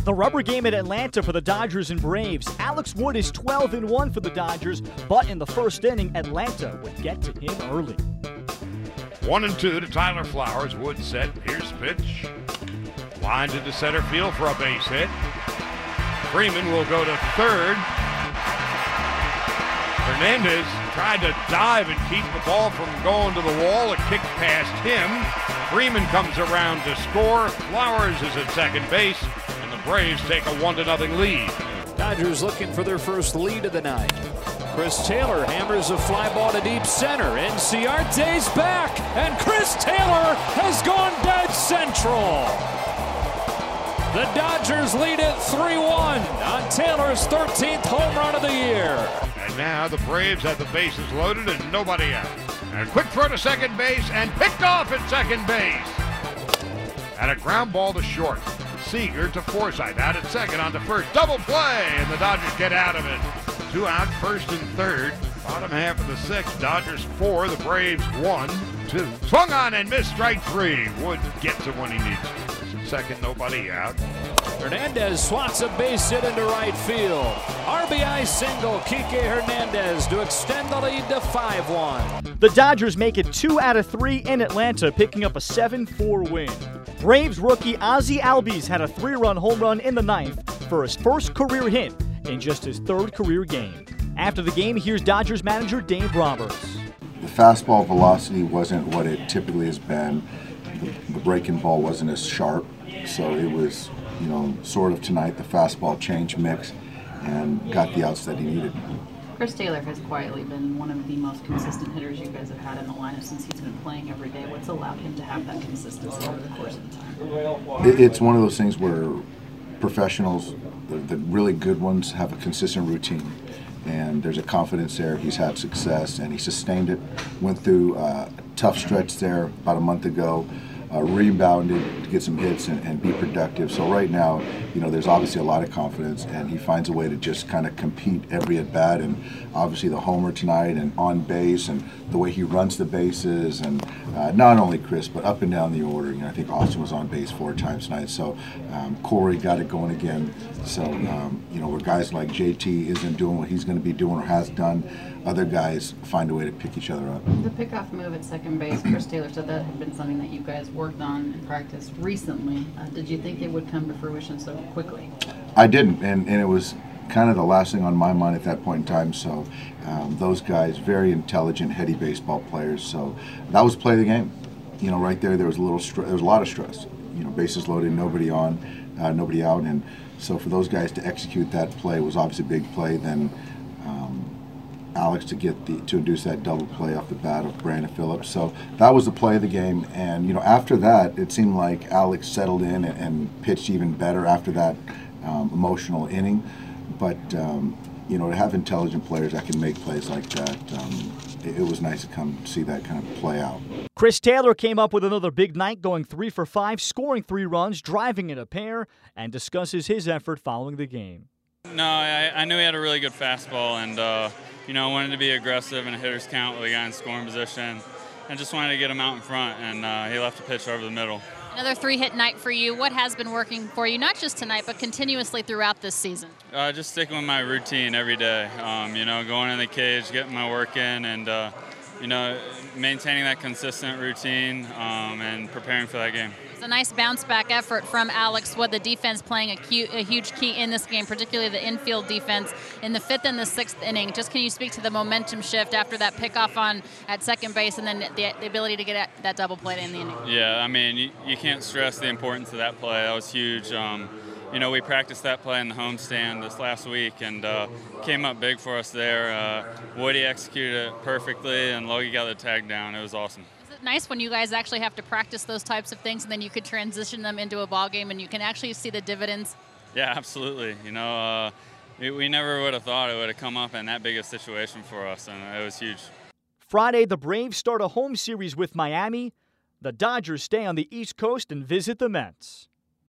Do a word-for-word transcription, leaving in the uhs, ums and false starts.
The rubber game at Atlanta for the Dodgers and Braves. Alex Wood is twelve and one for the Dodgers, but in the first inning, Atlanta would get to him early. One and two to Tyler Flowers. Wood set. Here's pitch. Lined into center field for a base hit. Freeman will go to third. Hernandez tried to dive and keep the ball from going to the wall. A kick past him. Freeman comes around to score. Flowers is at second base, and the Braves take a one to nothing lead. Dodgers looking for their first lead of the night. Chris Taylor hammers a fly ball to deep center. Inciarte's back, and Chris Taylor has gone dead central. The Dodgers lead it three one on Taylor's thirteenth home run of the year. And now the Braves have the bases loaded and nobody out. And a quick throw to second base and picked off at second base. And a ground ball to short. Seager to Forsythe out at second on to first. Double play, and the Dodgers get out of it. Two out, first and third. Bottom half of the sixth. Dodgers four, the Braves one, two. Swung on and missed, strike three. Wood gets it when he needs it. Second, nobody out. Hernandez swats a base hit into right field. R B I single, Kike Hernandez to extend the lead to five one. The Dodgers make it two out of three in Atlanta, picking up a seven four win. Braves rookie Ozzie Albies had a three-run home run in the ninth for his first career hit in just his third career game. After the game, here's Dodgers manager Dave Roberts. The fastball velocity wasn't what it typically has been. The, the breaking ball wasn't as sharp, so it was, you know, sort of tonight the fastball change mix and got the outs that he needed. Chris Taylor has quietly been one of the most consistent hitters you guys have had in the lineup since he's been playing every day. What's allowed him to have that consistency over the course of the time? It, it's one of those things where professionals, the, the really good ones, have a consistent routine. And there's a confidence there. He's had success, and he sustained it. Went through a tough stretch there about a month ago. Uh, rebounded to get some hits and, and be productive. So right now, you know, there's obviously a lot of confidence, and he finds a way to just kind of compete every at bat. And obviously the homer tonight and on base and the way he runs the bases, and uh, not only Chris but up and down the order. You know, I think Austin was on base four times tonight. So um, Corey got it going again. So um, you know, where guys like J T isn't doing what he's going to be doing or has done, other guys find a way to pick each other up. The pickoff move at second base, Chris Taylor said that had been something that you guys worked on in practice recently. Uh, did you think it would come to fruition so quickly? I didn't, and, and it was kind of the last thing on my mind at that point in time. So um, those guys, very intelligent, heady baseball players. So that was play of the game. You know, right there, there was a little, there was a lot of stress. You know, bases loaded, nobody on, uh, nobody out, and so for those guys to execute that play was obviously a big play. Then um, Alex to get the to induce that double play off the bat of Brandon Phillips. So that was the play of the game. And you know, after that, it seemed like Alex settled in and, and pitched even better after that um, emotional inning. But um, you know, to have intelligent players that can make plays like that, um, it, it was nice to come see that kind of play out. Chris Taylor came up with another big night, going three for five, scoring three runs, driving in a pair, and discusses his effort following the game. No, I, I knew he had a really good fastball, and uh, you know, I wanted to be aggressive in a hitter's count with a guy in scoring position, and just wanted to get him out in front, and uh, he left a pitch over the middle. Another three-hit night for you. What has been working for you, not just tonight, but continuously throughout this season? Uh, just sticking with my routine every day. Um, you know, going in the cage, getting my work in, and uh, you know, maintaining that consistent routine um, and preparing for that game. It's a nice bounce-back effort from Alex Wood, the defense playing a, cute, a huge key in this game, particularly the infield defense in the fifth and the sixth inning. Just can you speak to the momentum shift after that pickoff on at second base and then the, the ability to get at that double play in the inning? Yeah, I mean, you, you can't stress the importance of that play. That was huge. Um, you know, we practiced that play in the homestand this last week, and uh, came up big for us there. Uh, Woody executed it perfectly, and Logie got the tag down. It was awesome. Is it nice when you guys actually have to practice those types of things, and then you could transition them into a ball game, and you can actually see the dividends? Yeah, absolutely. You know, uh, we, we never would have thought it would have come up in that big a situation for us, and it was huge. Friday, the Braves start a home series with Miami. The Dodgers stay on the East Coast and visit the Mets.